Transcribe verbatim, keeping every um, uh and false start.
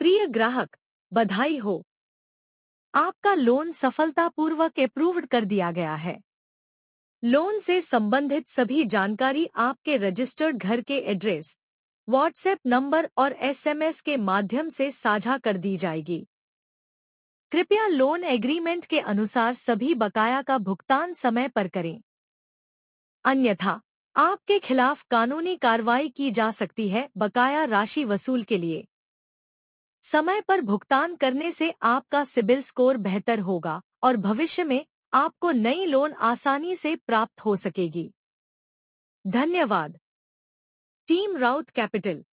प्रिय ग्राहक, बधाई हो, आपका लोन सफलतापूर्वक अप्रूव्ड कर दिया गया है। लोन से संबंधित सभी जानकारी आपके रजिस्टर्ड घर के एड्रेस, व्हाट्सएप नंबर और एसएमएस के माध्यम से साझा कर दी जाएगी। कृपया लोन एग्रीमेंट के अनुसार सभी बकाया का भुगतान समय पर करें, अन्यथा आपके खिलाफ कानूनी कार्रवाई की जा सकती है। बकाया राशि वसूल के लिए समय पर भुगतान करने से आपका सिबिल स्कोर बेहतर होगा और भविष्य में आपको नई लोन आसानी से प्राप्त हो सकेगी। धन्यवाद। Team Raut capital.